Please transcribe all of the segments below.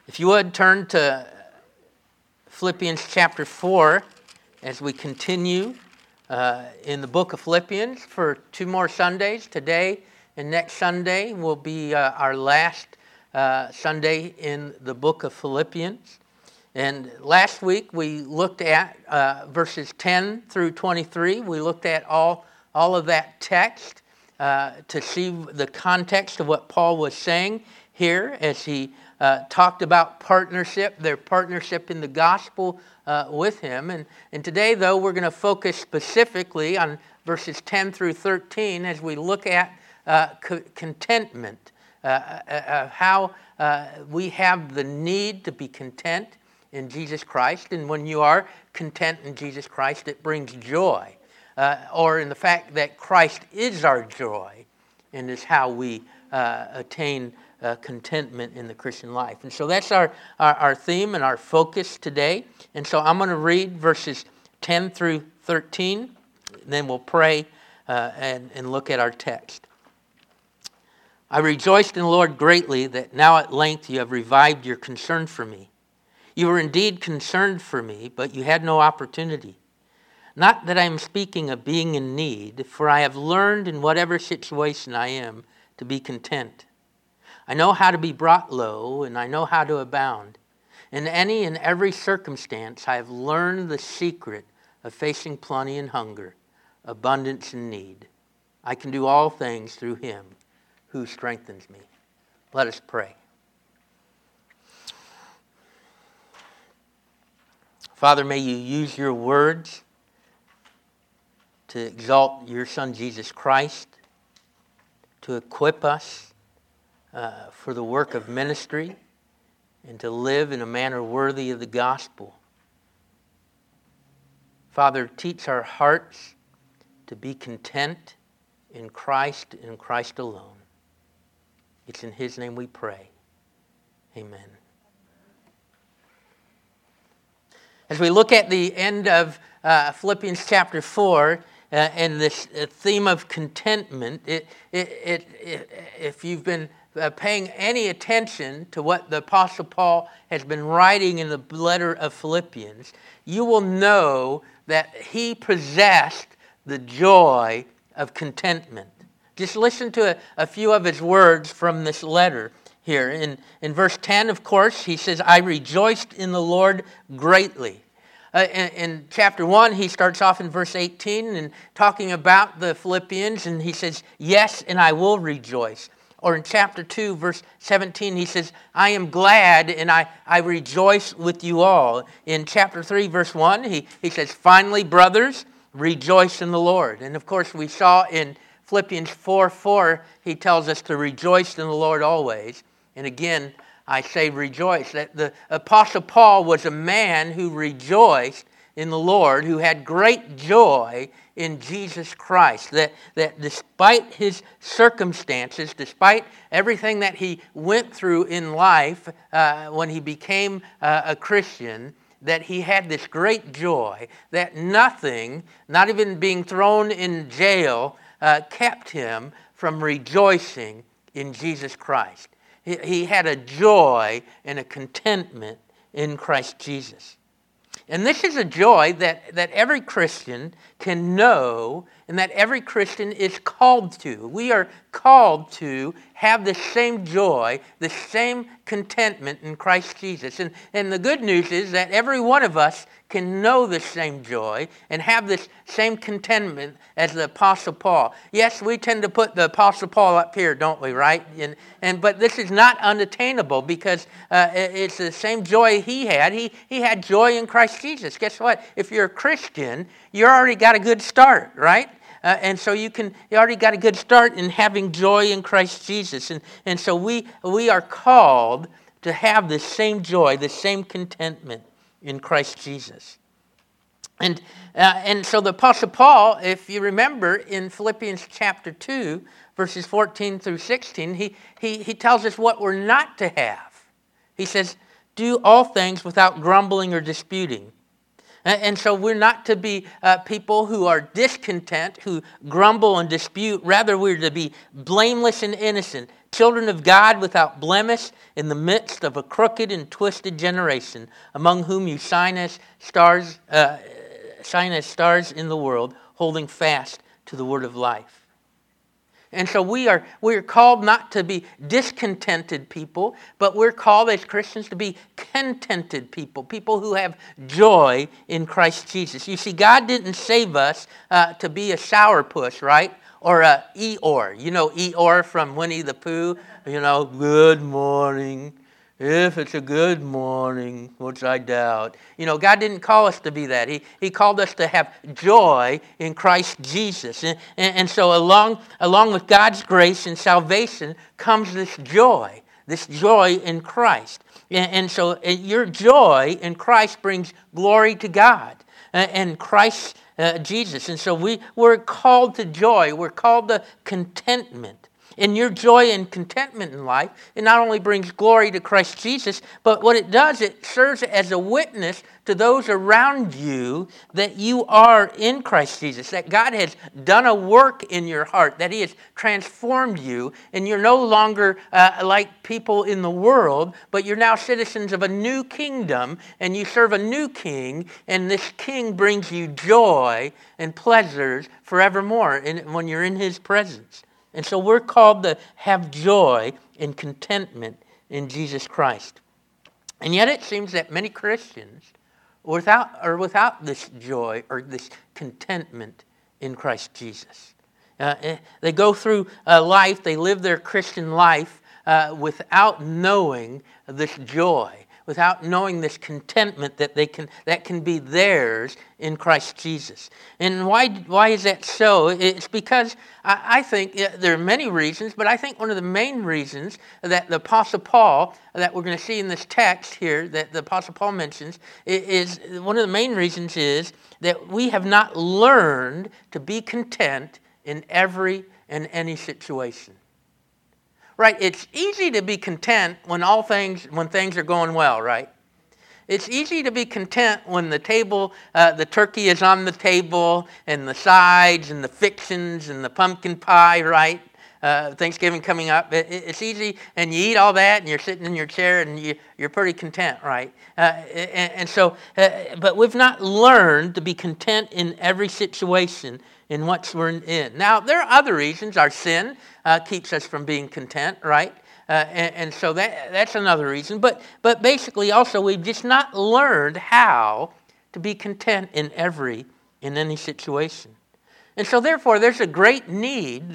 If you would turn to Philippians chapter 4 as we continue in the book of Philippians for 2 more Sundays. Today and next Sunday will be our last Sunday in the book of Philippians. And last week we looked at verses 10 through 23. We looked at all of that text to see the context of what Paul was saying here as he talked about partnership, their partnership in the gospel with him. And today, though, we're going to focus specifically on verses 10 through 13 as we look at contentment, how we have the need to be content in Jesus Christ. And when you are content in Jesus Christ, it brings joy, or in the fact that Christ is our joy and is how we attain contentment in the Christian life. And so that's our theme and our focus today. And so I'm going to read verses 10 through 13, and then we'll pray and look at our text. I rejoiced in the Lord greatly that now at length you have revived your concern for me. You were indeed concerned for me, but you had no opportunity. Not that I am speaking of being in need, for I have learned in whatever situation I am to be content. I know how to be brought low, and I know how to abound. In any and every circumstance, I have learned the secret of facing plenty and hunger, abundance and need. I can do all things through him who strengthens me. Let us pray. Father, may you use your words to exalt your Son, Jesus Christ, to equip us for the work of ministry and to live in a manner worthy of the gospel. Father, teach our hearts to be content in Christ and Christ alone. It's in his name we pray. Amen. As we look at the end of Philippians chapter 4 and this theme of contentment, if you've been paying any attention to what the Apostle Paul has been writing in the letter of Philippians, you will know that he possessed the joy of contentment. Just listen to a few of his words from this letter here. In verse 10, of course, he says, I rejoiced in the Lord greatly. In chapter 1, he starts off in verse 18 and talking about the Philippians, and he says, yes, and I will rejoice. Or in chapter 2, verse 17, he says, I am glad and I rejoice with you all. In chapter 3, verse 1, he says, finally, brothers, rejoice in the Lord. And of course, we saw in Philippians 4:4, he tells us to rejoice in the Lord always. And again, I say rejoice. That the Apostle Paul was a man who rejoiced in the Lord, who had great joy in Jesus Christ. That despite his circumstances, despite everything that he went through in life when he became a Christian, that he had this great joy, that nothing, not even being thrown in jail, kept him from rejoicing in Jesus Christ. He had a joy and a contentment in Christ Jesus. And this is a joy that every Christian can know and that every Christian is called to. We are called to have the same joy, the same contentment in Christ Jesus. And the good news is that every one of us can know the same joy and have this same contentment as the Apostle Paul. Yes, we tend to put the Apostle Paul up here, don't we, right? But this is not unattainable because it's the same joy he had. He had joy in Christ Jesus. Guess what? If you're a Christian, you already got a good start, right? And so you already got a good start in having joy in Christ Jesus. And so we are called to have the same joy, the same contentment in Christ Jesus. And so the Apostle Paul, if you remember in Philippians chapter 2, verses 14 through 16, he tells us what we're not to have. He says, do all things without grumbling or disputing. And so we're not to be people who are discontent, who grumble and dispute. Rather, we're to be blameless and innocent, children of God without blemish in the midst of a crooked and twisted generation, among whom you shine as stars in the world, holding fast to the word of life. And so we are called not to be discontented people, but we're called as Christians to be contented people, people who have joy in Christ Jesus. You see, God didn't save us to be a sourpuss, right? Or a Eeyore. You know Eeyore from Winnie the Pooh? You know, good morning. If it's a good morning, which I doubt. You know, God didn't call us to be that. He called us to have joy in Christ Jesus. And so along with God's grace and salvation comes this joy in Christ. And so your joy in Christ brings glory to God and Christ Jesus. And so we're called to joy. We're called to contentment. And your joy and contentment in life, it not only brings glory to Christ Jesus, but what it does, it serves as a witness to those around you that you are in Christ Jesus, that God has done a work in your heart, that He has transformed you, and you're no longer like people in the world, but you're now citizens of a new kingdom, and you serve a new king, and this king brings you joy and pleasures forevermore when you're in His presence. And so we're called to have joy and contentment in Jesus Christ. And yet it seems that many Christians are without this joy or this contentment in Christ Jesus. They go through life, they live their Christian life without knowing this joy, without knowing this contentment that can be theirs in Christ Jesus. And why is that so? It's because I think there are many reasons, but I think one of the main reasons that the Apostle Paul, that we're going to see in this text here, that the Apostle Paul mentions, is one of the main reasons is that we have not learned to be content in every and any situation. Right, it's easy to be content when things are going well, right? It's easy to be content when the turkey is on the table, and the sides, and the fixings, and the pumpkin pie, right? Thanksgiving coming up, it's easy, and you eat all that, and you're sitting in your chair, and you're pretty content, right? But we've not learned to be content in every situation in what we're in. Now, there are other reasons. Our sin keeps us from being content, right? And so that's another reason. But basically, also, we've just not learned how to be content in any situation. And so, therefore, there's a great need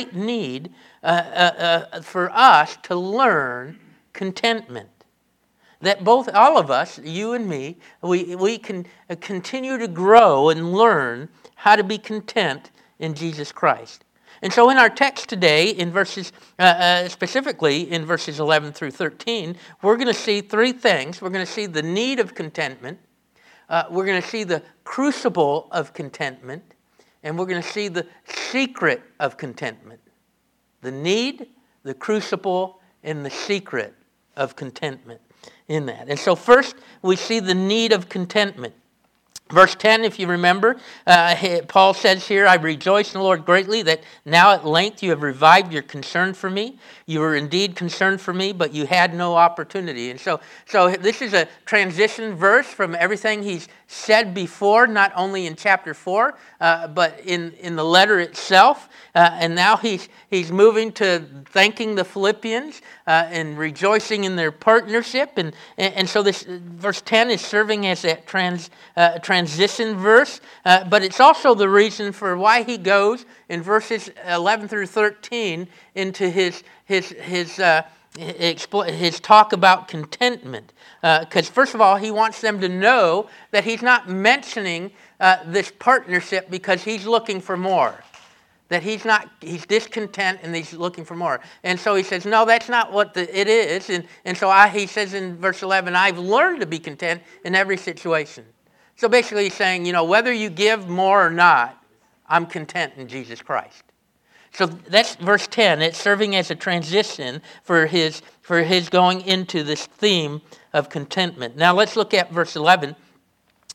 for us to learn contentment. That all of us, you and me, we can continue to grow and learn how to be content in Jesus Christ. And so in our text today, specifically in verses 11 through 13, we're going to see three things. We're going to see the need of contentment. We're going to see the crucible of contentment. And we're going to see the secret of contentment. The need, the crucible, and the secret of contentment in that. And so first, we see the need of contentment. Verse 10, if you remember, Paul says here, I rejoice in the Lord greatly that now at length you have revived your concern for me. You were indeed concerned for me, but you had no opportunity. And so this is a transition verse from everything he's said before, not only in chapter 4, but in the letter itself. And now he's moving to thanking the Philippians and rejoicing in their partnership. And so this verse 10 is serving as that transition verse, but it's also the reason for why he goes in verses 11 through 13 into his talk about contentment. Because first of all, he wants them to know that he's not mentioning this partnership because he's looking for more. That he's discontent and he's looking for more. And so he says, no, that's not what it is. And so he says in verse 11, I've learned to be content in every situation. So basically he's saying, whether you give more or not, I'm content in Jesus Christ. So that's verse 10. It's serving as a transition for his going into this theme of contentment. Now let's look at verse 11.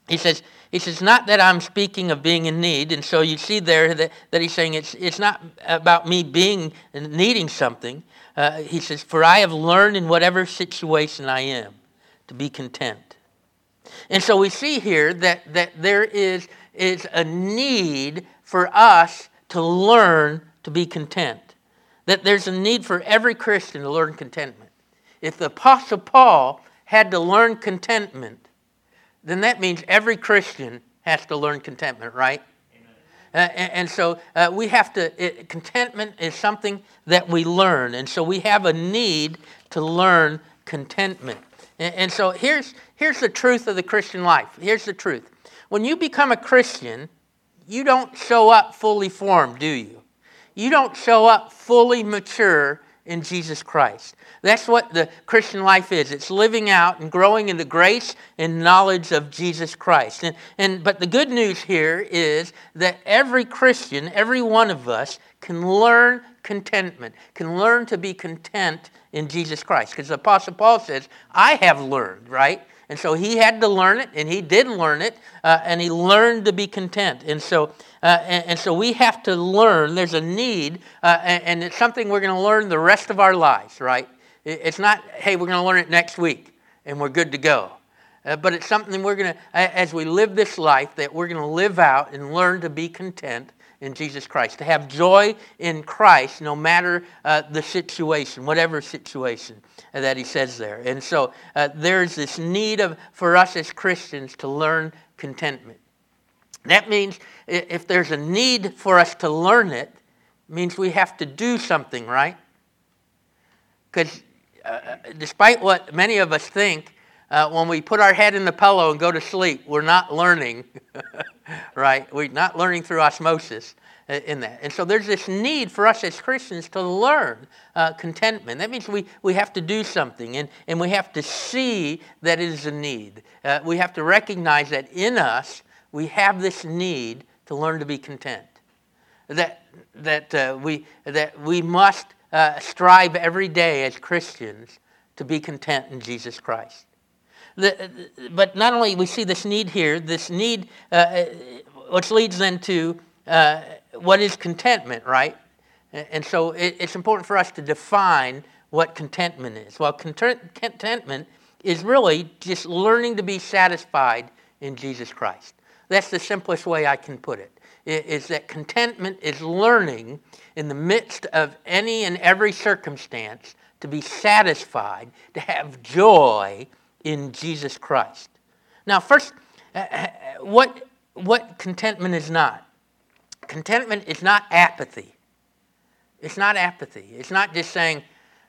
He says, not that I'm speaking of being in need. And so you see there that he's saying it's not about me needing something. He says, for I have learned in whatever situation I am to be content. And so we see here that there is a need for us to learn to be content. That there's a need for every Christian to learn contentment. If the Apostle Paul had to learn contentment, then that means every Christian has to learn contentment, right? And so we have to, contentment is something that we learn. And so we have a need to learn contentment. And so here's the truth of the Christian life. Here's the truth. When you become a Christian, you don't show up fully formed, do you? You don't show up fully mature in Jesus Christ. That's what the Christian life is. It's living out and growing in the grace and knowledge of Jesus Christ. But the good news here is that every Christian, every one of us, can learn contentment, can learn to be content in Jesus Christ. Because the Apostle Paul says, I have learned, right? And so he had to learn it, and he did learn it, and he learned to be content. And so we have to learn. There's a need, and it's something we're going to learn the rest of our lives, right? It's not, hey, we're going to learn it next week, and we're good to go. But it's something we're going to, as we live this life, that we're going to live out and learn to be content in Jesus Christ, to have joy in Christ no matter the situation, whatever situation that he says there. And so there's this need for us as Christians to learn contentment. That means if there's a need for us to learn it, it means we have to do something, right? Because despite what many of us think, when we put our head in the pillow and go to sleep, we're not learning, right? We're not learning through osmosis in that. And so there's this need for us as Christians to learn contentment. That means we have to do something, and we have to see that it is a need. We have to recognize that in us, we have this need to learn to be content. That we must strive every day as Christians to be content in Jesus Christ. But not only we see this need here, this need, which leads then to what is contentment, right? And so it's important for us to define what contentment is. Well, contentment is really just learning to be satisfied in Jesus Christ. That's the simplest way I can put it, is that contentment is learning in the midst of any and every circumstance to be satisfied, to have joy in Jesus Christ. Now, first, what contentment is not? Contentment is not apathy. It's not apathy. It's not just saying,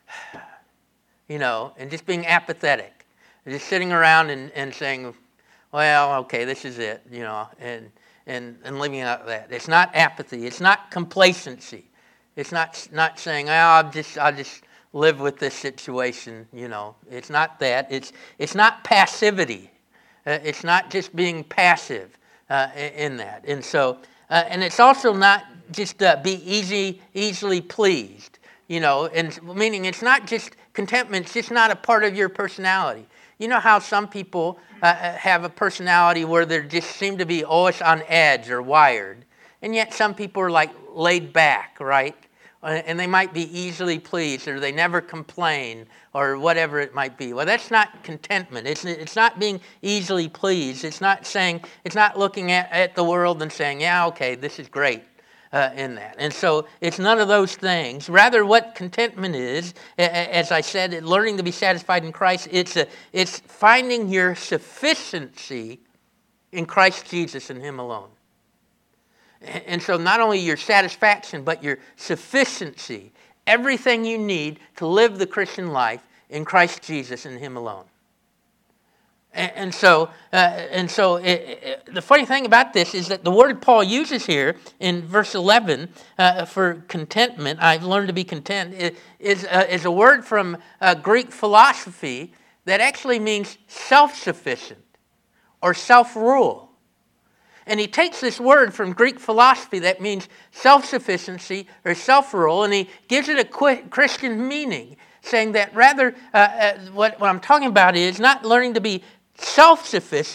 and just being apathetic. Just sitting around and saying, well, okay, this is it, and leaving out that. It's not apathy. It's not complacency. It's not saying, I'll just live with this situation, It's not that. It's not passivity. It's not just being passive in that. And so, and it's also not just be easily pleased, and meaning it's not just contentment. It's just not a part of your personality. You know how some people have a personality where they just seem to be always on edge or wired, and yet some people are like laid back, right? And they might be easily pleased, or they never complain, or whatever it might be. Well, that's not contentment. It's not being easily pleased. It's not looking at the world and saying, yeah, okay, this is great in that. And so it's none of those things. Rather, what contentment is, as I said, learning to be satisfied in Christ, it's finding your sufficiency in Christ Jesus and Him alone. And so not only your satisfaction, but your sufficiency, everything you need to live the Christian life in Christ Jesus and Him alone. And so the funny thing about this is that the word Paul uses here in verse 11 for contentment, I've learned to be content, is a word from Greek philosophy that actually means self-sufficient or self-rule. And he takes this word from Greek philosophy that means self-sufficiency or self-rule, and he gives it a Christian meaning, saying that rather what I'm talking about is not learning to be self-sufficient,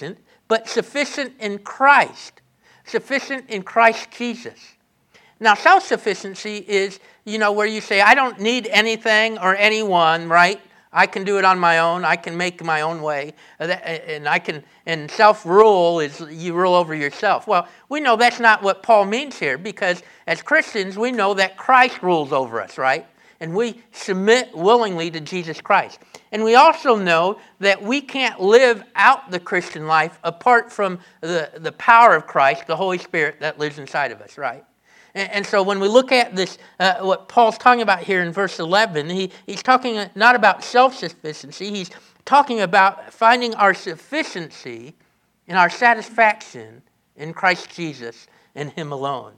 but sufficient in Christ. Sufficient in Christ Jesus. Now, self-sufficiency is, where you say, I don't need anything or anyone, right? I can do it on my own. I can make my own way. And self-rule is you rule over yourself. Well, we know that's not what Paul means here, because as Christians, we know that Christ rules over us, right? And we submit willingly to Jesus Christ. And we also know that we can't live out the Christian life apart from the power of Christ, the Holy Spirit that lives inside of us, right? And so when we look at this, what Paul's talking about here in verse 11, he's talking not about self-sufficiency. He's talking about finding our sufficiency and our satisfaction in Christ Jesus and Him alone.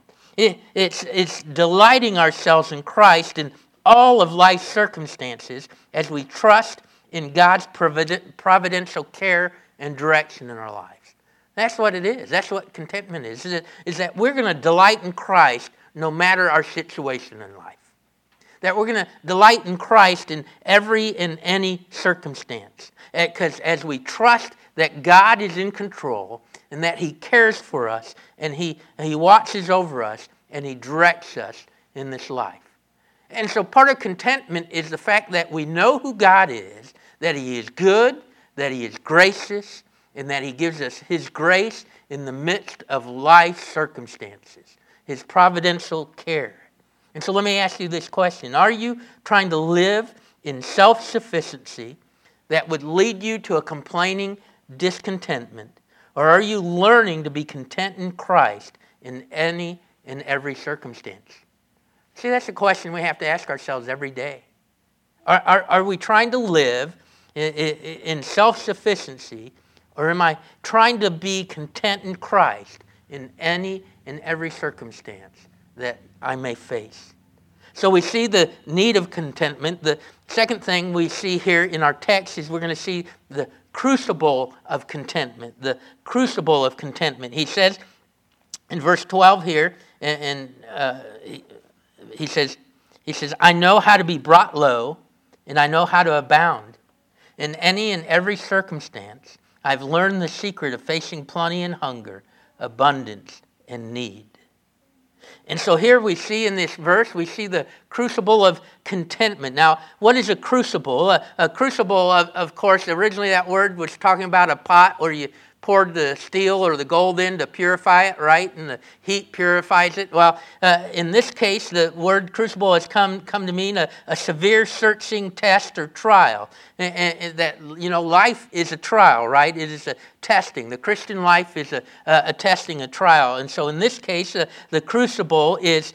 It's delighting ourselves in Christ in all of life's circumstances as we trust in God's providential care and direction in our lives. That's what it is. That's what contentment is that we're going to delight in Christ no matter our situation in life. That we're going to delight in Christ in every and any circumstance. Because as we trust that God is in control and that He cares for us and He watches over us and He directs us in this life. And so part of contentment is the fact that we know who God is, that He is good, that He is gracious, and that He gives us His grace in the midst of life circumstances, His providential care. And so let me ask you this question. Are you trying to live in self-sufficiency that would lead you to a complaining discontentment? Or are you learning to be content in Christ in any and every circumstance? See, that's a question we have to ask ourselves every day. Are we trying to live in self-sufficiency, or am I trying to be content in Christ in any and every circumstance that I may face? So we see the need of contentment. The second thing we see here in our text is we're going to see the crucible of contentment. The crucible of contentment. He says in verse 12 here, he says, I know how to be brought low, and I know how to abound. In any and every circumstance, I've learned the secret of facing plenty and hunger, abundance and need. And so here we see in this verse, we see the crucible of contentment. Now, what is a crucible? A crucible, of course, originally that word was talking about a pot where you poured the steel or the gold in to purify it, right? And the heat purifies it. Well, in this case, the word crucible has come to mean a severe searching test or trial. And that, life is a trial, right? It is a testing. The Christian life is a testing, a trial. And so in this case, the crucible is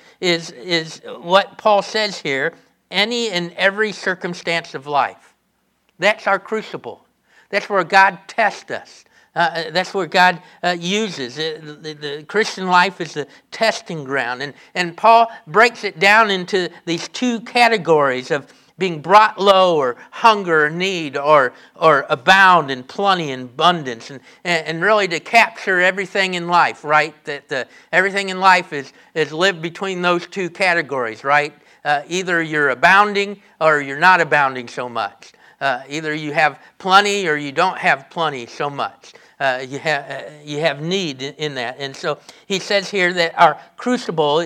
what Paul says here, any and every circumstance of life. That's our crucible. That's where God tests us. That's where God uses. The Christian life is the testing ground. And Paul breaks it down into these two categories of being brought low, or hunger, or need, or abound in plenty and abundance. And really to capture everything in life, right? That everything in life is lived between those two categories, right? Either you're abounding or you're not abounding so much. Either you have plenty or you don't have plenty so much. You have need in that. And so he says here that our crucible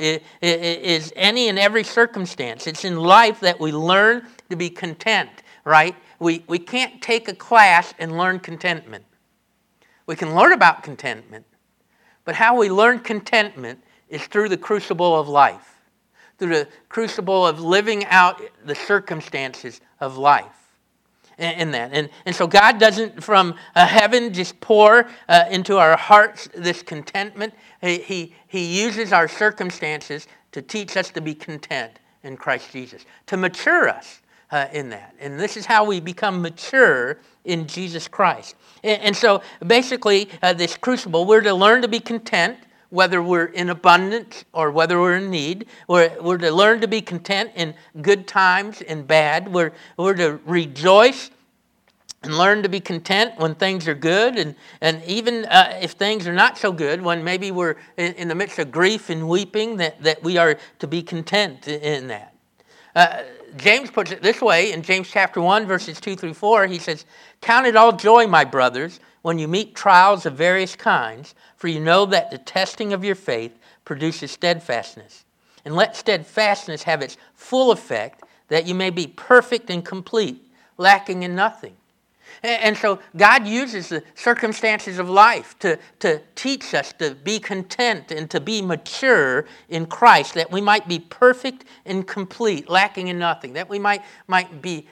is any and every circumstance. It's in life that we learn to be content, right? We can't take a class and learn contentment. We can learn about contentment, but how we learn contentment is through the crucible of life, through the crucible of living out the circumstances of life. In that. And so God doesn't from heaven just pour into our hearts this contentment. He uses our circumstances to teach us to be content in Christ Jesus, to mature us in that. And this is how we become mature in Jesus Christ. And so basically this crucible, we're to learn to be content, whether we're in abundance or whether we're in need. We're to learn to be content in good times and bad. We're to rejoice and learn to be content when things are good, and even if things are not so good, when maybe we're in the midst of grief and weeping, that we are to be content in that. James puts it this way in James chapter 1, verses 2 through 4. He says, "Count it all joy, my brothers, when you meet trials of various kinds, for you know that the testing of your faith produces steadfastness. And let steadfastness have its full effect, that you may be perfect and complete, lacking in nothing." And so God uses the circumstances of life to teach us to be content and to be mature in Christ, that we might be perfect and complete, lacking in nothing, that we might be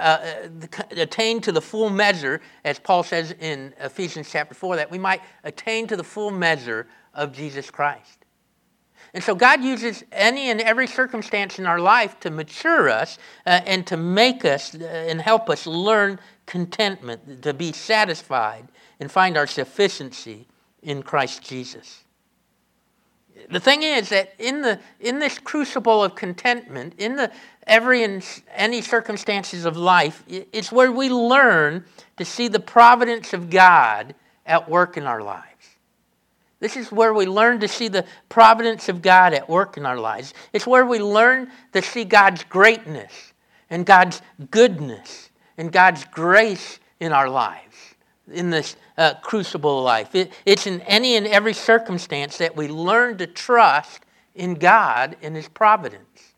attain to the full measure, as Paul says in Ephesians chapter 4, that we might attain to the full measure of Jesus Christ. And so God uses any and every circumstance in our life to mature us and to make us and help us learn contentment, to be satisfied and find our sufficiency in Christ Jesus. The thing is that in this crucible of contentment, in every and any circumstances of life, it's where we learn to see the providence of God at work in our lives. This is where we learn to see the providence of God at work in our lives. It's where we learn to see God's greatness and God's goodness and God's grace in our lives, in this crucible of life. It's in any and every circumstance that we learn to trust in God and His providence.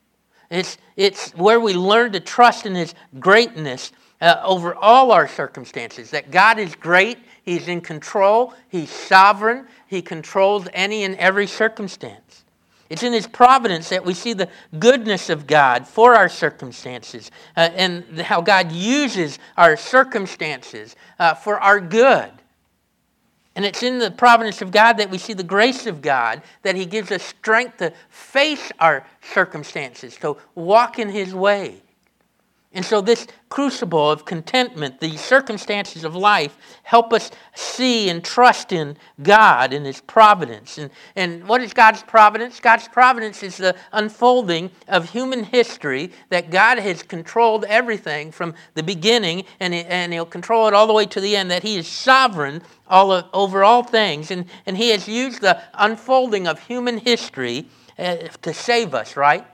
It's where we learn to trust in His greatness over all our circumstances, that God is great, He's in control, He's sovereign, He controls any and every circumstance. It's in His providence that we see the goodness of God for our circumstances and how God uses our circumstances for our good. And it's in the providence of God that we see the grace of God, that He gives us strength to face our circumstances, to walk in His way. And so this crucible of contentment, the circumstances of life, help us see and trust in God and His providence. And what is God's providence? God's providence is the unfolding of human history, that God has controlled everything from the beginning, and He'll control it all the way to the end, that He is sovereign over all things. And He has used the unfolding of human history to save us, right?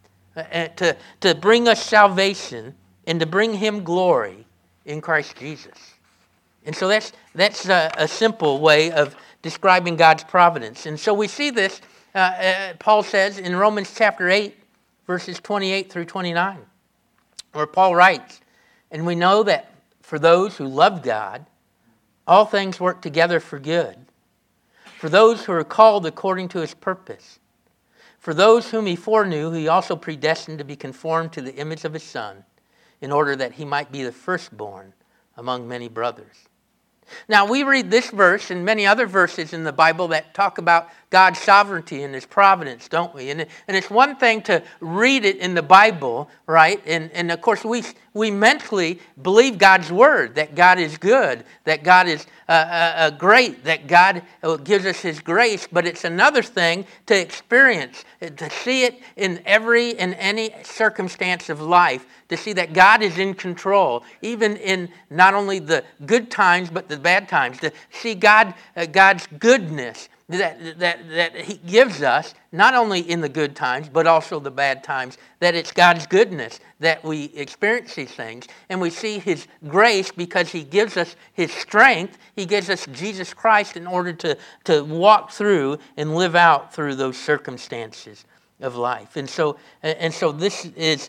To bring us salvation and to bring Him glory in Christ Jesus. And so that's a simple way of describing God's providence. And so we see this, Paul says in Romans chapter 8, verses 28 through 29, where Paul writes, "And we know that for those who love God, all things work together for good, for those who are called according to His purpose. For those whom He foreknew, He also predestined to be conformed to the image of His Son, in order that He might be the firstborn among many brothers." Now, we read this verse and many other verses in the Bible that talk about God's sovereignty and His providence, don't we? And it's one thing to read it in the Bible, right? And of course, we mentally believe God's word, that God is good, that God is great, that God gives us His grace. But it's another thing to experience, to see it in every and any circumstance of life, to see that God is in control, even in not only the good times, but the bad times, to see God's goodness that He gives us, not only in the good times, but also the bad times, that it's God's goodness that we experience these things. And we see His grace because He gives us His strength. He gives us Jesus Christ in order to walk through and live out through those circumstances of life. And so this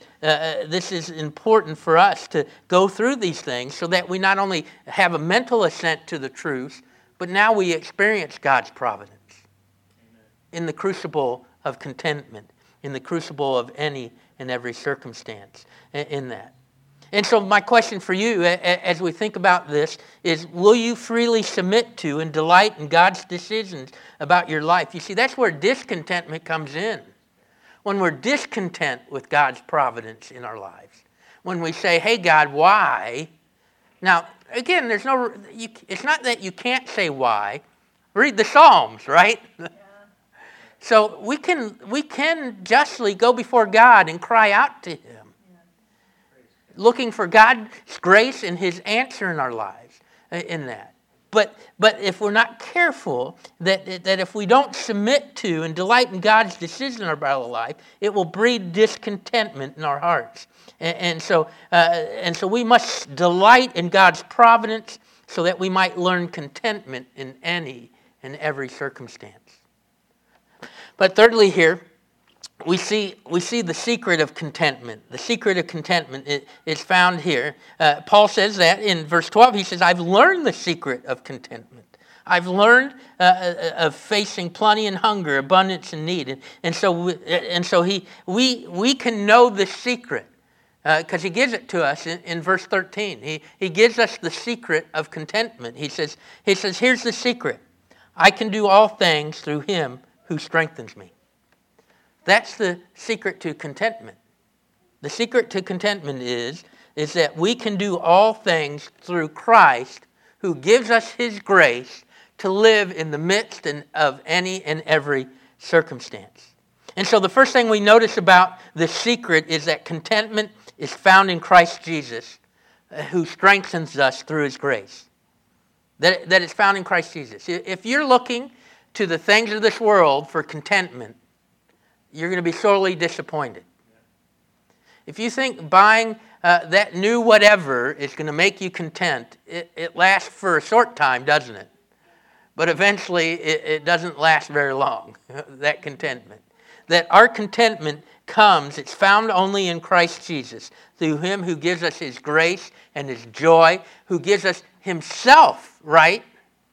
is important for us to go through these things, so that we not only have a mental assent to the truth, but now we experience God's providence. Amen. In the crucible of contentment, in the crucible of any and every circumstance in that. And so my question for you as we think about this is, will you freely submit to and delight in God's decisions about your life? You see, that's where discontentment comes in. When we're discontent with God's providence in our lives. When we say, "Hey God, why?" Now, again, it's not that you can't say why. Read the Psalms, right? Yeah. So we can justly go before God and cry out to Him, looking for God's grace and His answer in our lives in that. But if we're not careful, that if we don't submit to and delight in God's decision about our life, it will breed discontentment in our hearts. And so we must delight in God's providence so that we might learn contentment in any and every circumstance. But thirdly here, we see the secret of contentment. The secret of contentment is found here. Paul says that in verse 12. He says, I've learned the secret of contentment. I've learned of facing plenty and hunger, abundance and need. And so we can know the secret because he gives it to us in verse 13. He gives us the secret of contentment. He says, here's the secret. I can do all things through him who strengthens me. That's the secret to contentment. The secret to contentment is that we can do all things through Christ who gives us his grace to live in the midst of any and every circumstance. And so the first thing we notice about the secret is that contentment is found in Christ Jesus who strengthens us through his grace. That it's found in Christ Jesus. If you're looking to the things of this world for contentment, you're going to be sorely disappointed. If you think buying that new whatever is going to make you content, it lasts for a short time, doesn't it? But eventually it doesn't last very long, that contentment. That our contentment comes, it's found only in Christ Jesus, through him who gives us his grace and his joy, who gives us himself, right?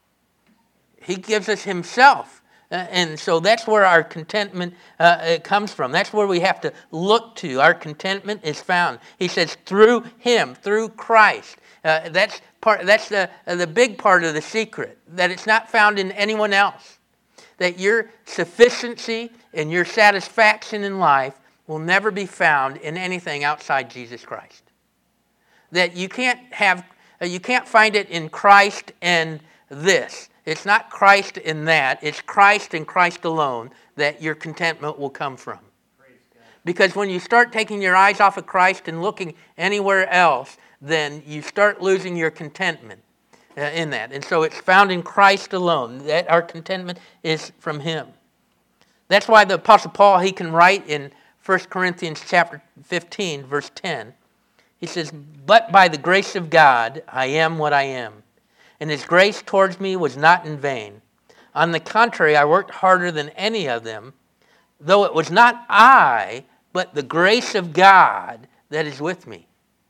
He gives us himself. And so that's where our contentment comes from. That's where we have to look to. Our contentment is found. He says through him, through Christ. That's the big part of the secret, that it's not found in anyone else. That your sufficiency and your satisfaction in life will never be found in anything outside Jesus Christ. That you can't find it in Christ and this. It's not Christ in that. It's Christ and Christ alone that your contentment will come from. Because when you start taking your eyes off of Christ and looking anywhere else, then you start losing your contentment in that. And so it's found in Christ alone, that our contentment is from him. That's why the Apostle Paul, he can write in 1 Corinthians chapter 15, verse 10. He says, but by the grace of God, I am what I am. And his grace towards me was not in vain. On the contrary, I worked harder than any of them, though it was not I, but the grace of God that is with me.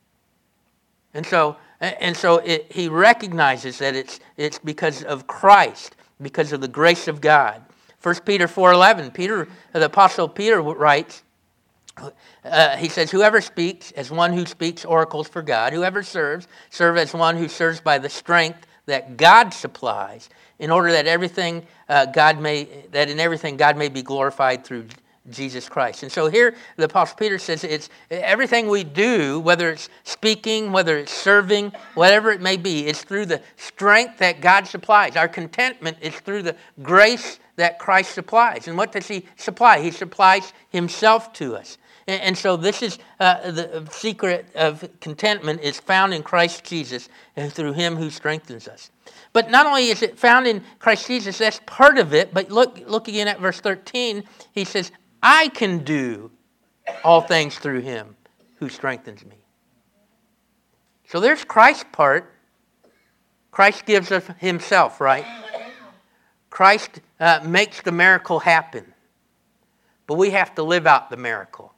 And so he recognizes that it's because of Christ, because of the grace of God. 1 Peter 4:11, the Apostle Peter writes, he says, whoever speaks as one who speaks oracles for God, whoever serve as one who serves by the strength that God supplies, in order that in everything God may be glorified through Jesus Christ. And so here the Apostle Peter says it's everything we do, whether it's speaking, whether it's serving, whatever it may be, it's through the strength that God supplies. Our contentment is through the grace that Christ supplies. And what does he supply? He supplies himself to us. And so this is the secret of contentment is found in Christ Jesus and through him who strengthens us. But not only is it found in Christ Jesus, that's part of it, but look again at verse 13. He says, I can do all things through him who strengthens me. So there's Christ's part. Christ gives us himself, right? Christ makes the miracle happen. But we have to live out the miracle.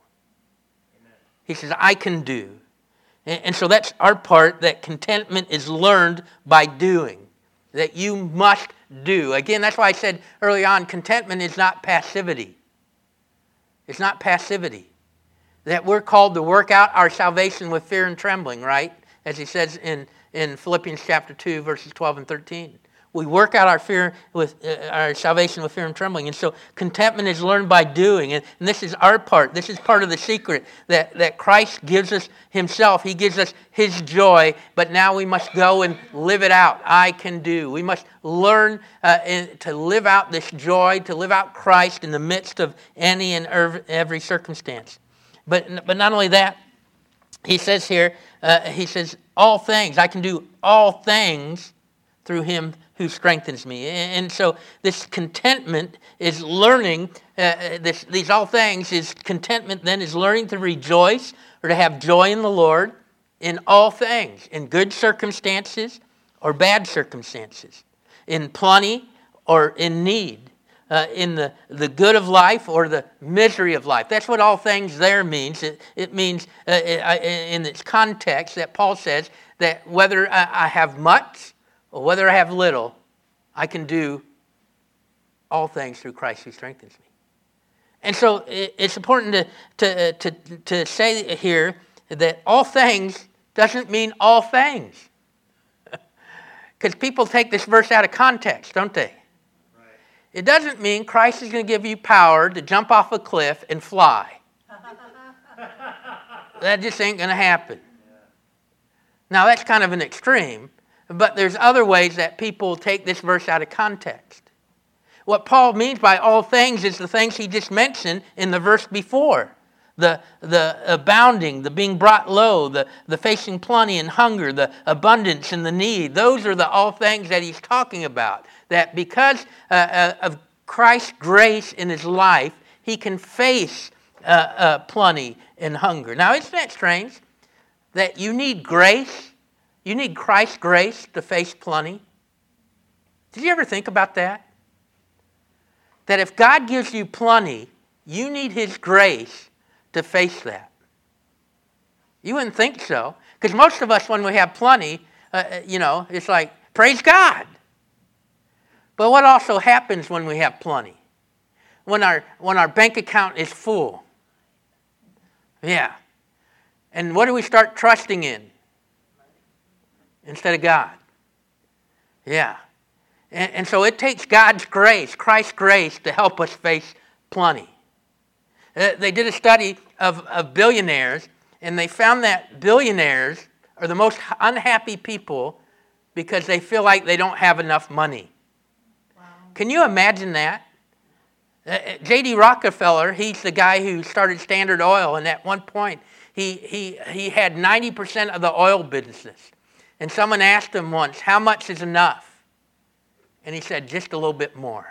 He says, I can do. And so that's our part, that contentment is learned by doing. That you must do. Again, that's why I said early on, contentment is not passivity. It's not passivity. That we're called to work out our salvation with fear and trembling, right? As he says in Philippians chapter 2, verses 12 and 13. We work out our salvation with fear and trembling. And so contentment is learned by doing. And this is our part. This is part of the secret that Christ gives us himself. He gives us his joy. But now we must go and live it out. I can do. We must learn to live out this joy, to live out Christ in the midst of any and every circumstance. But not only that, he says here, all things. I can do all things through him who strengthens me. And so this contentment is learning, these all things is contentment then is learning to rejoice or to have joy in the Lord in all things, in good circumstances or bad circumstances, in plenty or in need, in the good of life or the misery of life. That's what all things there means. It means in its context that Paul says that whether I have much or whether I have little, I can do all things through Christ who strengthens me. And so it's important to say here that all things doesn't mean all things. Because people take this verse out of context, don't they? Right. It doesn't mean Christ is going to give you power to jump off a cliff and fly. That just ain't going to happen. Yeah. Now, that's kind of an extreme, but there's other ways that people take this verse out of context. What Paul means by all things is the things he just mentioned in the verse before. The abounding, the being brought low, the facing plenty and hunger, the abundance and the need. Those are the all things that he's talking about. That because of Christ's grace in his life, he can face plenty and hunger. Now, isn't that strange? That you need grace, you need Christ's grace to face plenty. Did you ever think about that? That if God gives you plenty, you need his grace to face that. You wouldn't think so. Because most of us, when we have plenty, it's like, praise God. But what also happens when we have plenty? When our bank account is full. Yeah. And what do we start trusting in? Instead of God. Yeah. And so it takes God's grace, Christ's grace, to help us face plenty. They did a study of billionaires, and they found that billionaires are the most unhappy people because they feel like they don't have enough money. Wow. Can you imagine that? J.D. Rockefeller, he's the guy who started Standard Oil, and at one point he had 90% of the oil business. And someone asked him once, how much is enough? And he said, just a little bit more.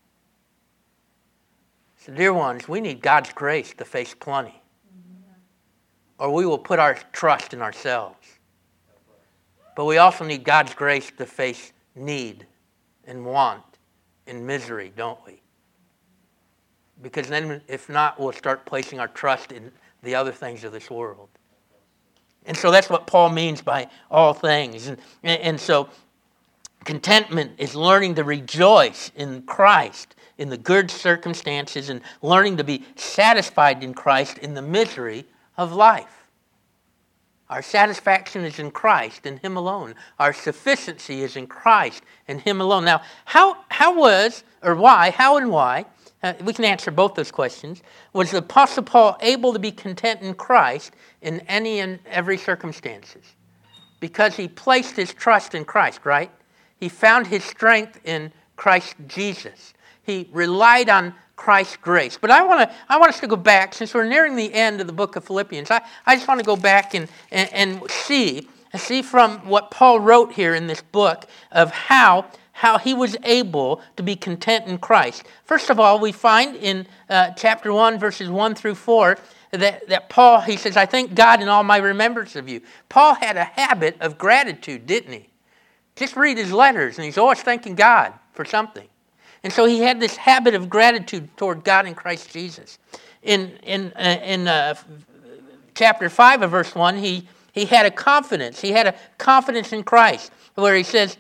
So, dear ones, we need God's grace to face plenty. Or we will put our trust in ourselves. But we also need God's grace to face need and want and misery, don't we? Because then, if not, we'll start placing our trust in the other things of this world. And so that's what Paul means by all things. And so contentment is learning to rejoice in Christ in the good circumstances and learning to be satisfied in Christ in the misery of life. Our satisfaction is in Christ and him alone. Our sufficiency is in Christ and him alone. Now, how and why, we can answer both those questions, was the Apostle Paul able to be content in Christ in any and every circumstances? Because he placed his trust in Christ, right? He found his strength in Christ Jesus. He relied on Christ's grace. But I want us to go back, since we're nearing the end of the book of Philippians, I just want to go back and see from what Paul wrote here in this book of how he was able to be content in Christ. First of all, we find in chapter 1, verses 1 through 4, that Paul, he says, I thank God in all my remembrance of you. Paul had a habit of gratitude, didn't he? Just read his letters, and he's always thanking God for something. And so he had this habit of gratitude toward God in Christ Jesus. In chapter 5 of verse 1, he had a confidence. He had a confidence in Christ, where he says,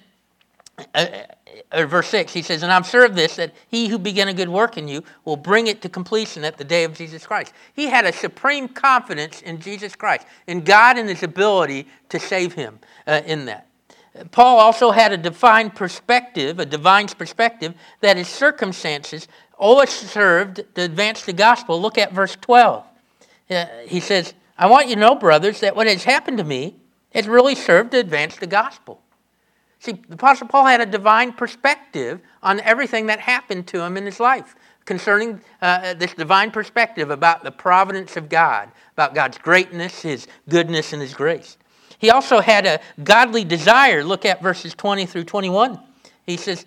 verse 6, he says, and I'm sure of this, that he who began a good work in you will bring it to completion at the day of Jesus Christ. He had a supreme confidence in Jesus Christ, in God and his ability to save him in that. Paul also had a divine perspective that his circumstances always served to advance the gospel. Look at verse 12. He says, I want you to know, brothers, that what has happened to me has really served to advance the gospel. See, the Apostle Paul had a divine perspective on everything that happened to him in his life concerning this divine perspective about the providence of God, about God's greatness, his goodness, and his grace. He also had a godly desire. Look at verses 20 through 21. He says,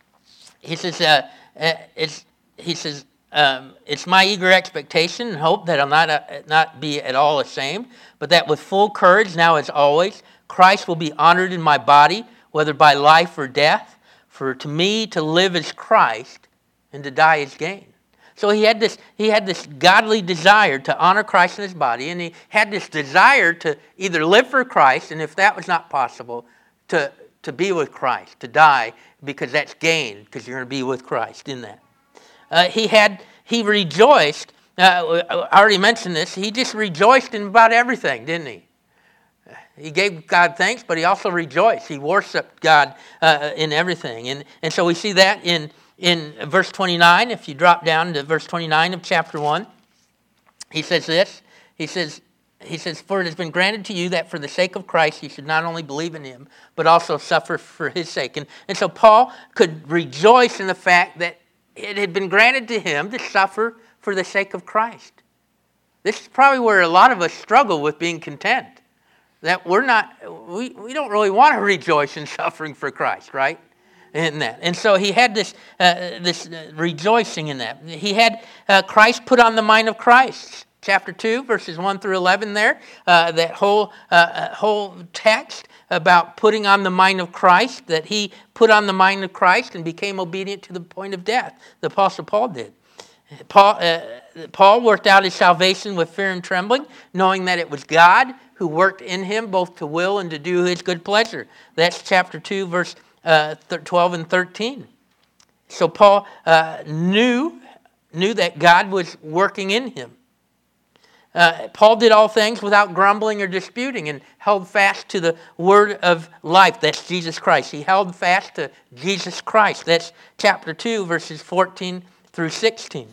it's my eager expectation and hope that I'll not be at all ashamed, but that with full courage, now as always, Christ will be honored in my body, whether by life or death. For to me to live is Christ, and to die is gain. So he had this godly desire to honor Christ in his body, and he had this desire to either live for Christ, and if that was not possible, to be with Christ, to die, because that's gain, because you're going to be with Christ in that. He rejoiced. I already mentioned this. He just rejoiced in about everything, didn't he? He gave God thanks, but he also rejoiced. He worshiped God in everything, and so we see that in verse 29. If you drop down to verse 29 of chapter 1, he says this. He says, for it has been granted to you that for the sake of Christ you should not only believe in him, but also suffer for his sake. And so Paul could rejoice in the fact that it had been granted to him to suffer for the sake of Christ. This is probably where a lot of us struggle with being content. That we don't really want to rejoice in suffering for Christ, right? In that. And so he had this rejoicing in that. He had Christ put on the mind of Christ. Chapter 2, verses 1 through 11 there, that whole text about putting on the mind of Christ, that he put on the mind of Christ and became obedient to the point of death. The Apostle Paul did. Paul worked out his salvation with fear and trembling, knowing that it was God who worked in him both to will and to do his good pleasure. That's chapter 2, verse 12 and 13. So Paul knew that God was working in him. Paul did all things without grumbling or disputing and held fast to the word of life. That's Jesus Christ. He held fast to Jesus Christ. That's chapter 2, verses 14 through 16.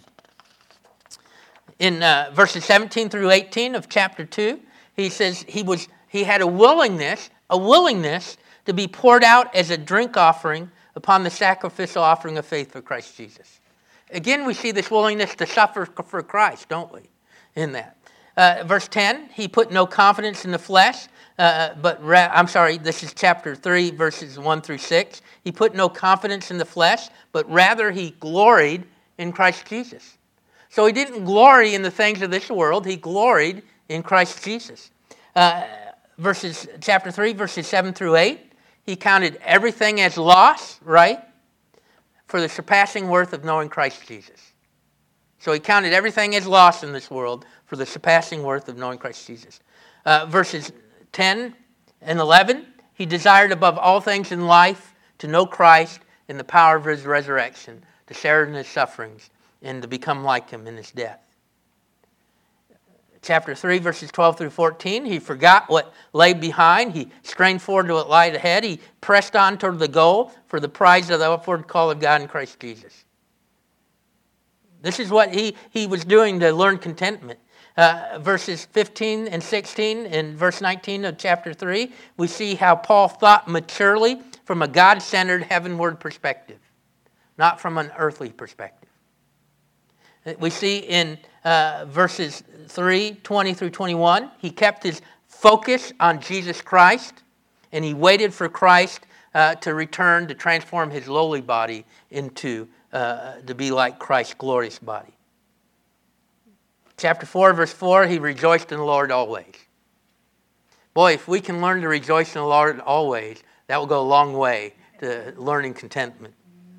In verses 17 through 18 of chapter 2, he says he had a willingness to be poured out as a drink offering upon the sacrificial offering of faith for Christ Jesus. Again, we see this willingness to suffer for Christ, don't we, in that. Verse 10, he put no confidence in the flesh, this is chapter 3, verses 1 through 6. He put no confidence in the flesh, but rather he gloried in Christ Jesus. So he didn't glory in the things of this world, he gloried in Christ Jesus. Chapter 3, verses 7 through 8, he counted everything as loss, right, for the surpassing worth of knowing Christ Jesus. So he counted everything as loss in this world for the surpassing worth of knowing Christ Jesus. Verses 10 and 11, he desired above all things in life to know Christ in the power of his resurrection, to share in his sufferings, and to become like him in his death. Chapter 3, verses 12 through 14, he forgot what lay behind. He strained forward to what lied ahead. He pressed on toward the goal for the prize of the upward call of God in Christ Jesus. This is what he was doing to learn contentment. Verses 15 and 16 and verse 19 of chapter 3, we see how Paul thought maturely from a God-centered heavenward perspective, not from an earthly perspective. We see in verses 3, 20 through 21, he kept his focus on Jesus Christ, and he waited for Christ to return to transform his lowly body into to be like Christ's glorious body. Chapter 4, verse 4, he rejoiced in the Lord always. Boy, if we can learn to rejoice in the Lord always, that will go a long way to learning contentment.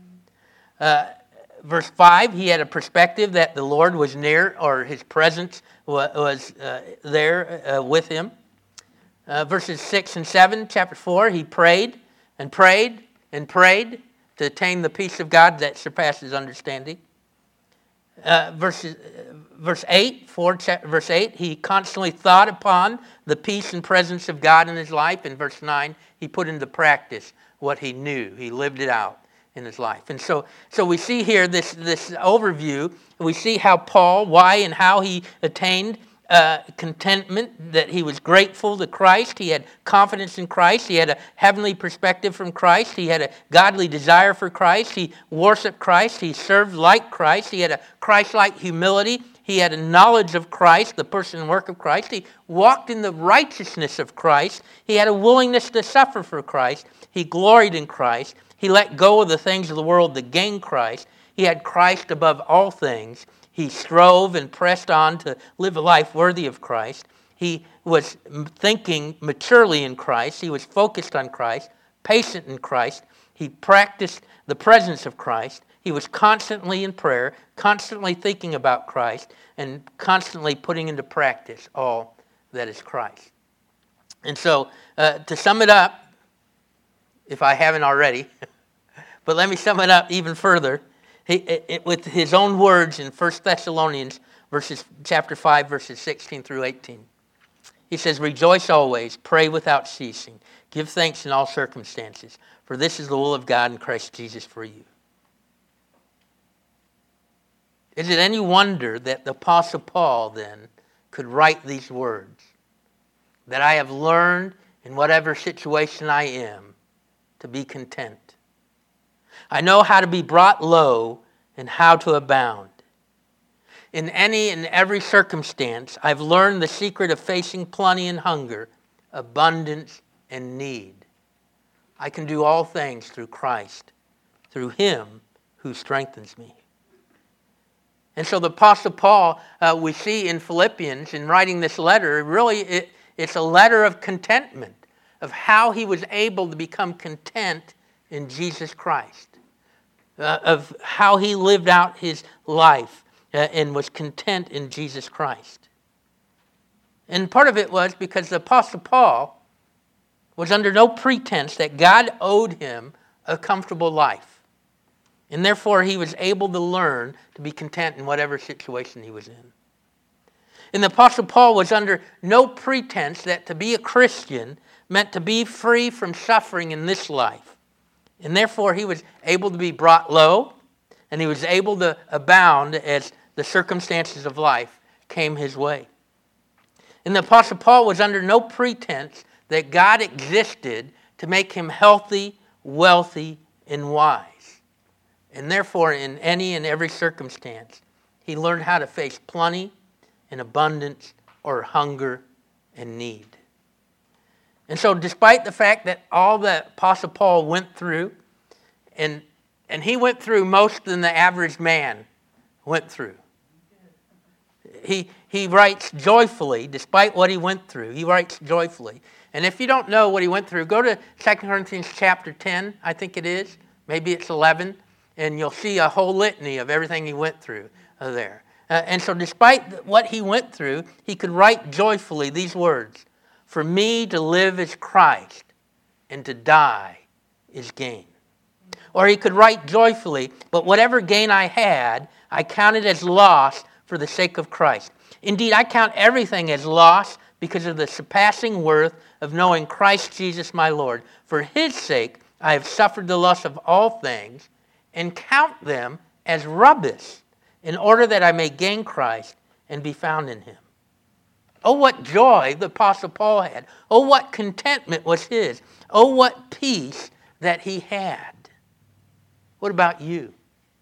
Verse 5, he had a perspective that the Lord was near, or his presence was there with him. Verses 6 and 7, chapter 4, he prayed and prayed and prayed to attain the peace of God that surpasses understanding. Verse 8, verse 8, he constantly thought upon the peace and presence of God in his life. In verse 9, he put into practice what he knew. He lived it out in his life. And so we see here this overview. We see how Paul, why and how he attained contentment, that he was grateful to Christ. He had confidence in Christ. He had a heavenly perspective from Christ. He had a godly desire for Christ. He worshiped Christ. He served like Christ. He had a Christ-like humility. He had a knowledge of Christ, the person and work of Christ. He walked in the righteousness of Christ. He had a willingness to suffer for Christ. He gloried in Christ. He let go of the things of the world to gain Christ. He had Christ above all things. He strove and pressed on to live a life worthy of Christ. He was thinking maturely in Christ. He was focused on Christ, patient in Christ. He practiced the presence of Christ. He was constantly in prayer, constantly thinking about Christ, and constantly putting into practice all that is Christ. And so, to sum it up, if I haven't already, but let me sum it up even further, with his own words in 1 Thessalonians chapter 5, verses 16 through 18. He says, "Rejoice always, pray without ceasing, give thanks in all circumstances, for this is the will of God in Christ Jesus for you." Is it any wonder that the Apostle Paul then could write these words? That I have learned in whatever situation I am to be content. I know how to be brought low and how to abound. In any and every circumstance, I've learned the secret of facing plenty and hunger, abundance and need. I can do all things through Christ, through Him who strengthens me. And so the Apostle Paul, we see in Philippians, in writing this letter, really it's a letter of contentment, of how he was able to become content in Jesus Christ, of how he lived out his life and was content in Jesus Christ. And part of it was because the Apostle Paul was under no pretense that God owed him a comfortable life. And therefore, he was able to learn to be content in whatever situation he was in. And the Apostle Paul was under no pretense that to be a Christian meant to be free from suffering in this life. And therefore, he was able to be brought low, and he was able to abound as the circumstances of life came his way. And the Apostle Paul was under no pretense that God existed to make him healthy, wealthy, and wise. And therefore, in any and every circumstance, he learned how to face plenty and abundance or hunger and need. And so despite the fact that all that Apostle Paul went through, and he went through most than the average man went through. He writes joyfully, despite what he went through, he writes joyfully. And if you don't know what he went through, go to 2 Corinthians chapter 10, I think it is. Maybe it's 11. And you'll see a whole litany of everything he went through there. And so despite what he went through, he could write joyfully these words: "For me to live is Christ, and to die is gain." Or he could write joyfully, "But whatever gain I had, I counted as loss for the sake of Christ. Indeed, I count everything as loss because of the surpassing worth of knowing Christ Jesus my Lord. For His sake, I have suffered the loss of all things, and count them as rubbish, in order that I may gain Christ and be found in Him." Oh, what joy the Apostle Paul had. Oh, what contentment was his. Oh, what peace that he had. What about you?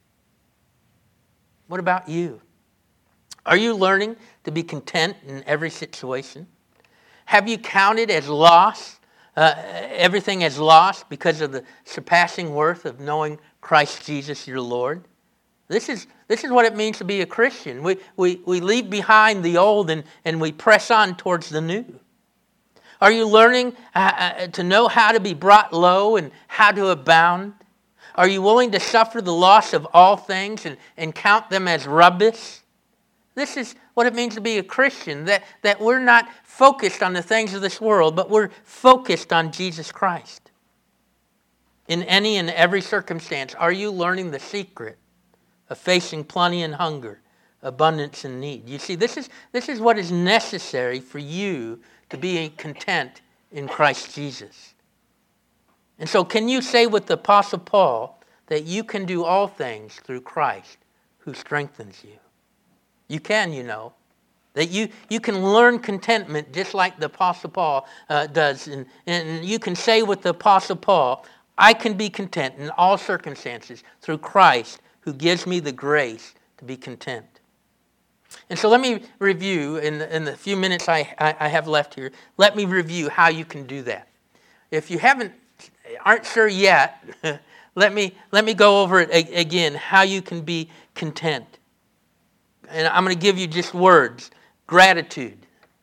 What about you? Are you learning to be content in every situation? Have you counted as loss, everything as loss because of the surpassing worth of knowing Christ Jesus your Lord? This is what it means to be a Christian. We leave behind the old and we press on towards the new. Are you learning to know how to be brought low and how to abound? Are you willing to suffer the loss of all things and count them as rubbish? This is what it means to be a Christian, that we're not focused on the things of this world, but we're focused on Jesus Christ. In any and every circumstance, are you learning the secret of facing plenty and hunger, abundance and need? You see, this is what is necessary for you to be content in Christ Jesus. And so can you say with the Apostle Paul that you can do all things through Christ who strengthens you? You can, you know. That you can learn contentment just like the Apostle Paul does. And you can say with the Apostle Paul, I can be content in all circumstances through Christ who gives me the grace to be content. And so let me review, in the few minutes I have left here, let me review how you can do that. If you aren't sure yet, let me go over it again, how you can be content. And I'm going to give you just words. Gratitude.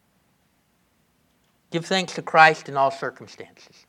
Give thanks to Christ in all circumstances.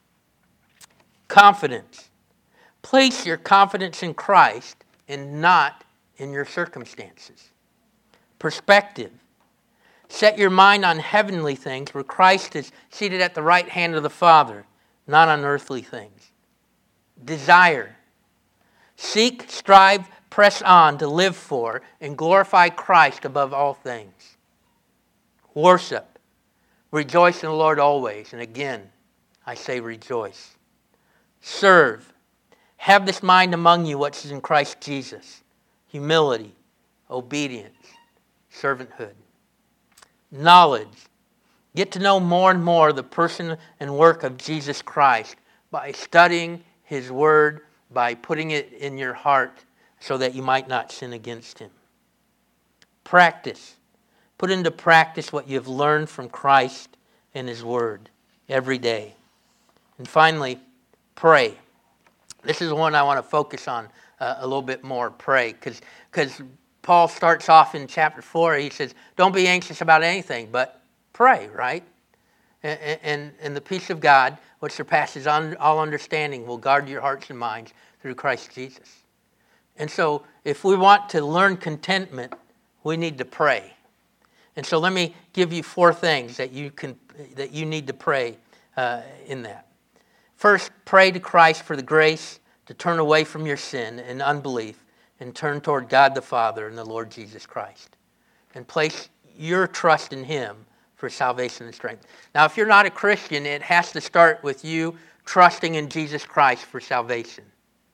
Confidence. Place your confidence in Christ and not in your circumstances. Perspective. Set your mind on heavenly things where Christ is seated at the right hand of the Father, not on earthly things. Desire. Seek, strive, press on to live for and glorify Christ above all things. Worship. Rejoice in the Lord always. And again, I say rejoice. Serve. Have this mind among you which is in Christ Jesus. Humility, obedience, servanthood. Knowledge. Get to know more and more the person and work of Jesus Christ by studying His Word, by putting it in your heart so that you might not sin against Him. Practice. Put into practice what you have learned from Christ and His Word every day. And finally, pray. This is one I want to focus on a little bit more, pray. Because Paul starts off in chapter 4, he says, don't be anxious about anything, but pray, right? And the peace of God, which surpasses all understanding, will guard your hearts and minds through Christ Jesus. And so if we want to learn contentment, we need to pray. And so let me give you 4 things that you need to pray in that. First, pray to Christ for the grace to turn away from your sin and unbelief and turn toward God the Father and the Lord Jesus Christ. And place your trust in Him for salvation and strength. Now, if you're not a Christian, it has to start with you trusting in Jesus Christ for salvation.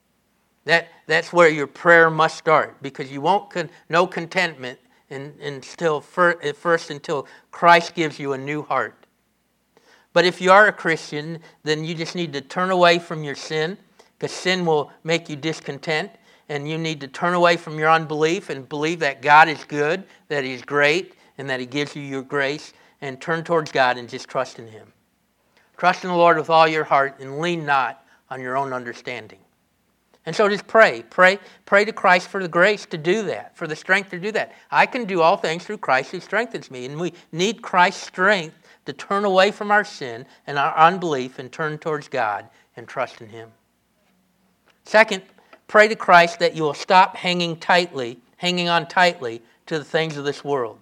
That's where your prayer must start, because you won't know contentment until Christ gives you a new heart. But if you are a Christian, then you just need to turn away from your sin, because sin will make you discontent, and you need to turn away from your unbelief and believe that God is good, that He's great, and that He gives you your grace, and turn towards God and just trust in Him. Trust in the Lord with all your heart and lean not on your own understanding. And so just pray. Pray to Christ for the grace to do that, for the strength to do that. I can do all things through Christ who strengthens me. And we need Christ's strength to turn away from our sin and our unbelief and turn towards God and trust in Him. Second, pray to Christ that you will stop hanging on tightly to the things of this world.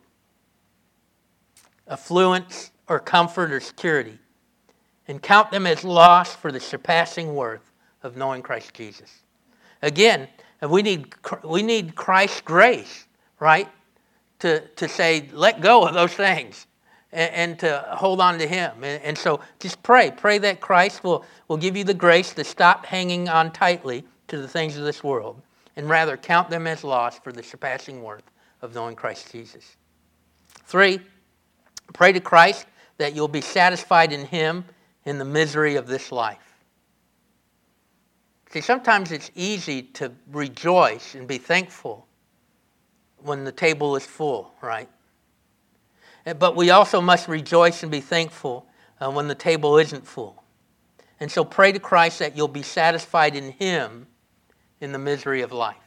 Affluence or comfort or security. And count them as loss for the surpassing worth of knowing Christ Jesus. Again, we need Christ's grace, right? To say, let go of those things and to hold on to Him. And so just pray. Pray that Christ will give you the grace to stop hanging on tightly to the things of this world and rather count them as loss for the surpassing worth of knowing Christ Jesus. 3, pray to Christ that you'll be satisfied in Him in the misery of this life. See, sometimes it's easy to rejoice and be thankful when the table is full, right? But we also must rejoice and be thankful when the table isn't full. And so pray to Christ that you'll be satisfied in Him in the misery of life.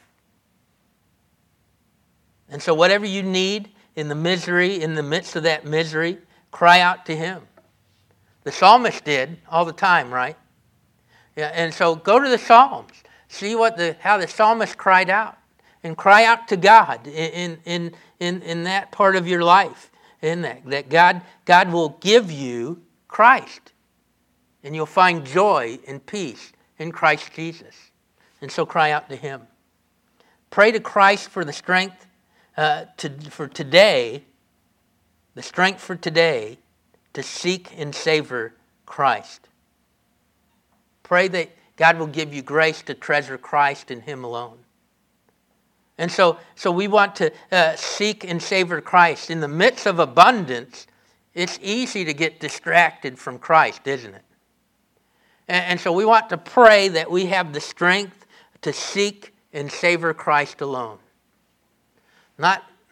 And so whatever you need in the misery, in the midst of that misery, cry out to Him. The psalmist did all the time, right? Yeah, and so go to the Psalms. See how the psalmist cried out. And cry out to God in that part of your life. That God will give you Christ. And you'll find joy and peace in Christ Jesus. And so cry out to Him. Pray to Christ for the strength for today, the strength for today to seek and savor Christ. Pray that God will give you grace to treasure Christ and Him alone. And so we want to seek and savor Christ. In the midst of abundance, it's easy to get distracted from Christ, isn't it? And so we want to pray that we have the strength to seek and savor Christ alone. Not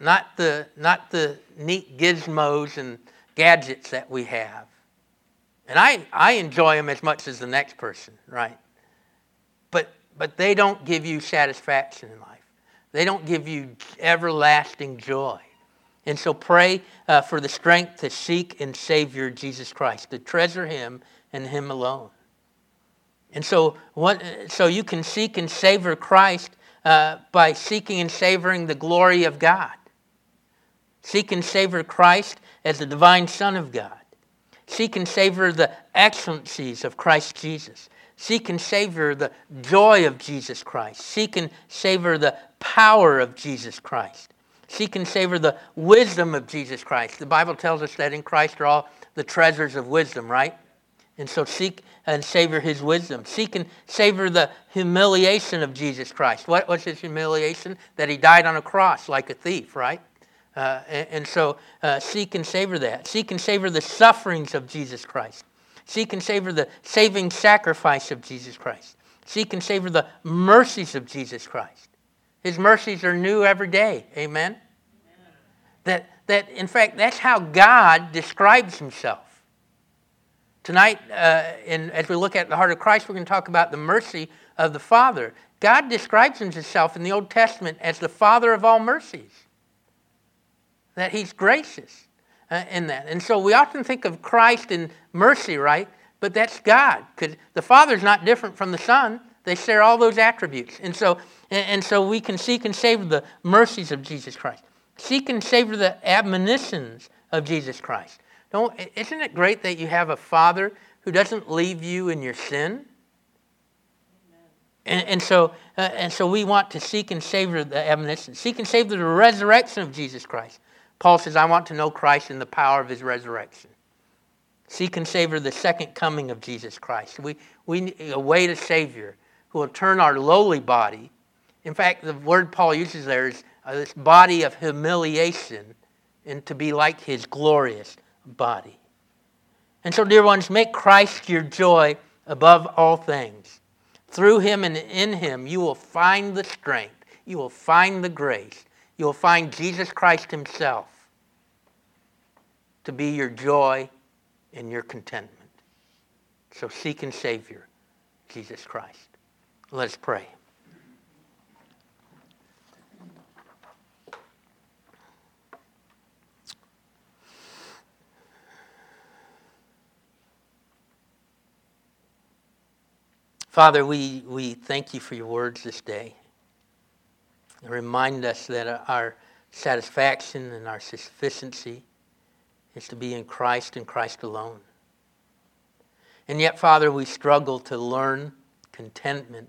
not the neat gizmos and gadgets that we have. And I enjoy them as much as the next person, right? But they don't give you satisfaction in life. They don't give you everlasting joy. And so pray for the strength to seek and savor Jesus Christ, to treasure Him and Him alone. And so you can seek and savor Christ by seeking and savoring the glory of God. Seek and savor Christ as the divine Son of God. Seek and savor the excellencies of Christ Jesus. Seek and savor the joy of Jesus Christ. Seek and savor the power of Jesus Christ. Seek and savor the wisdom of Jesus Christ. The Bible tells us that in Christ are all the treasures of wisdom, right? And so seek and savor His wisdom. Seek and savor the humiliation of Jesus Christ. What was His humiliation? That He died on a cross like a thief, right? So seek and savor that. Seek and savor the sufferings of Jesus Christ. Seek and savor the saving sacrifice of Jesus Christ. Seek and savor the mercies of Jesus Christ. His mercies are new every day. Amen? That in fact, that's how God describes Himself. Tonight, as we look at the heart of Christ, we're going to talk about the mercy of the Father. God describes Himself in the Old Testament as the Father of all mercies. That He's gracious in that. And so we often think of Christ in mercy, right? But that's God. Because the Father's not different from the Son. They share all those attributes. And so we can seek and savor the mercies of Jesus Christ. Seek and savor the admonitions of Jesus Christ. Isn't it great that you have a Father who doesn't leave you in your sin? And so we want to seek and savor the admonition. Seek and savor the resurrection of Jesus Christ. Paul says, I want to know Christ in the power of His resurrection. Seek and savor the second coming of Jesus Christ. We await a Savior who will turn our lowly body. In fact, the word Paul uses there is this body of humiliation and to be like His glorious body. And so, dear ones, make Christ your joy above all things. Through Him and in Him, you will find the strength. You will find the grace. You will find Jesus Christ Himself to be your joy and your contentment. So seek and savor Jesus Christ. Let us pray. Father, we thank You for Your words this day. Remind us that our satisfaction and our sufficiency is to be in Christ and Christ alone. And yet, Father, we struggle to learn contentment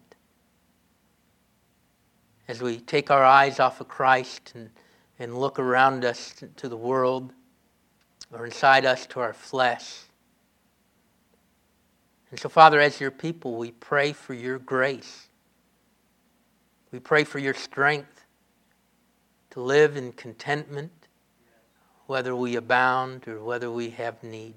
as we take our eyes off of Christ and look around us to the world or inside us to our flesh. And so, Father, as Your people, we pray for Your grace. We pray for Your strength to live in contentment, whether we abound or whether we have need.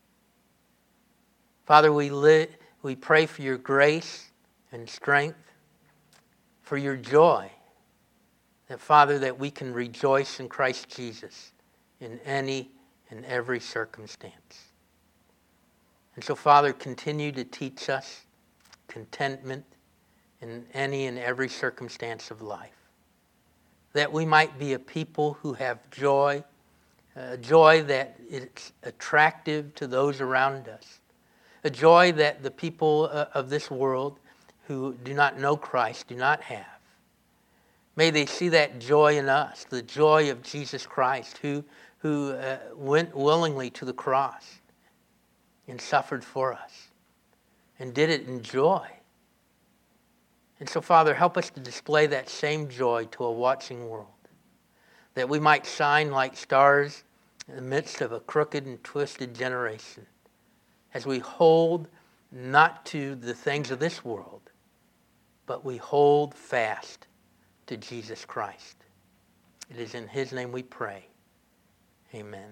Father, we pray for Your grace and strength, for Your joy, that, Father, that we can rejoice in Christ Jesus in any and every circumstance. And so, Father, continue to teach us contentment in any and every circumstance of life, that we might be a people who have joy, joy that is attractive to those around us, a joy that the people of this world who do not know Christ do not have. May they see that joy in us, the joy of Jesus Christ, who went willingly to the cross and suffered for us and did it in joy. And so, Father, help us to display that same joy to a watching world, that we might shine like stars in the midst of a crooked and twisted generation, as we hold not to the things of this world, but we hold fast to Jesus Christ. It is in His name we pray. Amen.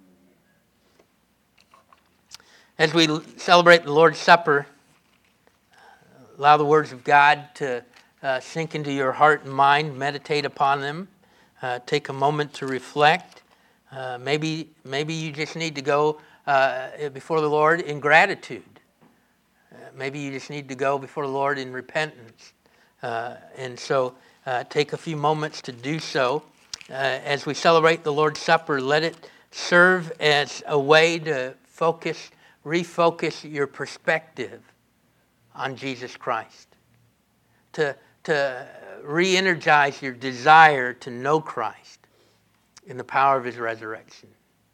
As we celebrate the Lord's Supper, allow the words of God to sink into your heart and mind, meditate upon them, take a moment to reflect. Maybe you just need to go before the Lord in gratitude. Maybe you just need to go before the Lord in repentance. And so take a few moments to do so. As we celebrate the Lord's Supper, let it serve as a way to refocus your perspective on Jesus Christ. To re-energize your desire to know Christ in the power of his resurrection.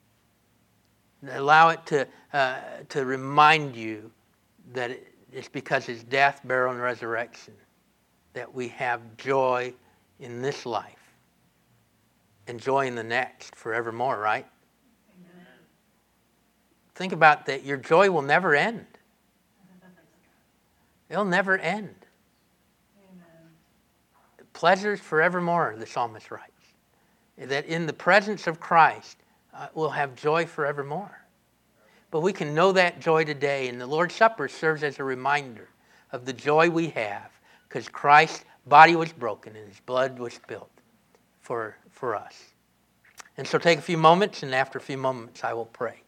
Allow it to remind you that it's because his death, burial, and resurrection that we have joy in this life and joy in the next forevermore, right? Amen. Think about that. Your joy will never end. It'll never end. Amen. Pleasures forevermore, the psalmist writes. That in the presence of Christ, we'll have joy forevermore. But we can know that joy today, and the Lord's Supper serves as a reminder of the joy we have because Christ's body was broken and his blood was spilled for us. And so take a few moments, and after a few moments I will pray.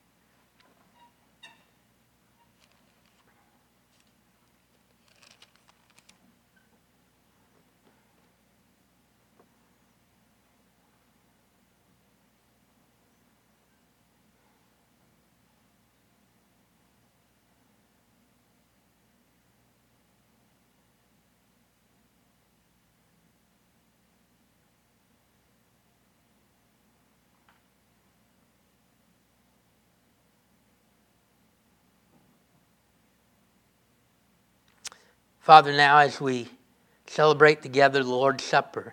Father, now as we celebrate together the Lord's Supper,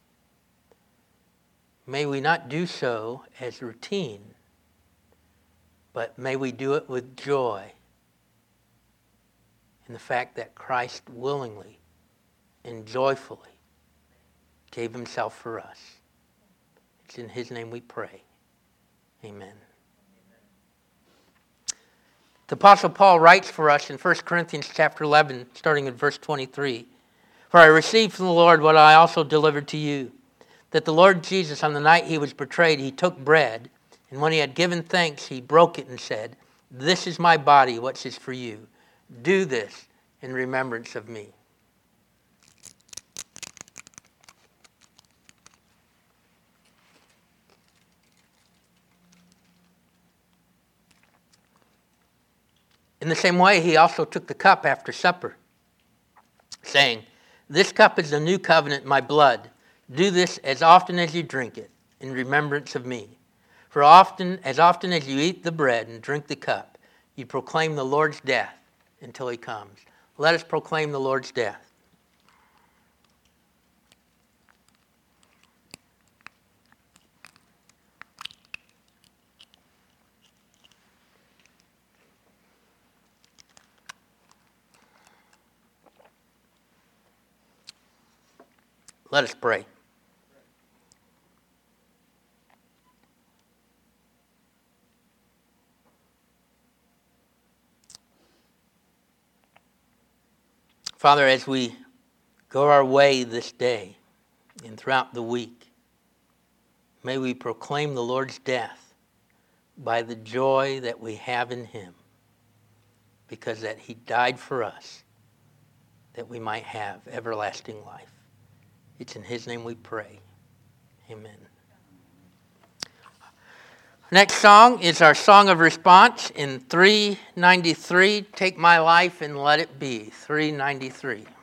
may we not do so as routine, but may we do it with joy in the fact that Christ willingly and joyfully gave himself for us. It's in his name we pray. Amen. The Apostle Paul writes for us in 1 Corinthians chapter 11, starting at verse 23. For I received from the Lord what I also delivered to you, that the Lord Jesus, on the night he was betrayed, he took bread, and when he had given thanks, he broke it and said, "This is my body, which is for you. Do this in remembrance of me." In the same way, he also took the cup after supper, saying, "This cup is the new covenant in my blood. Do this as often as you drink it, in remembrance of me. For as often as you eat the bread and drink the cup, you proclaim the Lord's death until he comes." Let us proclaim the Lord's death. Let us pray. Father, as we go our way this day and throughout the week, may we proclaim the Lord's death by the joy that we have in him, because that he died for us, that we might have everlasting life. It's in his name we pray. Amen. Next song is our song of response in 393, "Take My Life and Let It Be," 393.